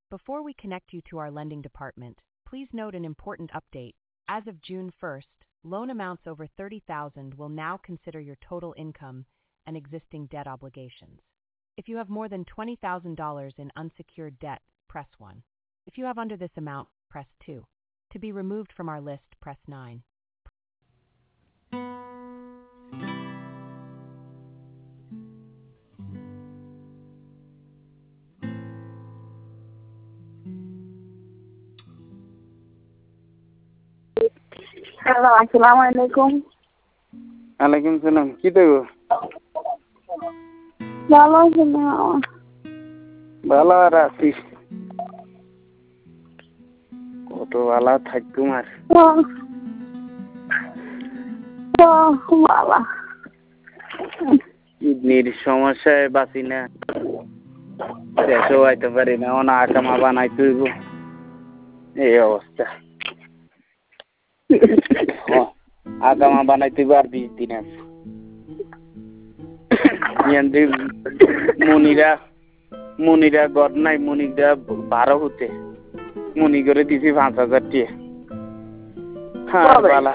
Before we connect you to our lending department, please note an important update. As of June 1st, loan amounts over $30,000 will now consider your total income and existing debt obligations. If you have more than $20,000 in unsecured debt, press 1. If you have under this amount, press 2. To be removed from our list, press 9. Hello, আসসালামু আলাইকুম। ওয়ালাইকুম সালাম। কি দেব? ভালো আছেন না? ভালো আর আছি। কত ভালো থাকুম আর। ভালো। কিডনির সমস্যায় বাঁচি না, দেশেও আইতে পারি না, অনা আকামা বানাইতে হইব, এই অবস্থা। আকামা বানাইতে হইব আর 20 দিন আছে। মনিরা ঘর নাই, মনিরা ভাড়া হতে মনি করে দিছি 5,000 টাকা। হ্যাঁ বালা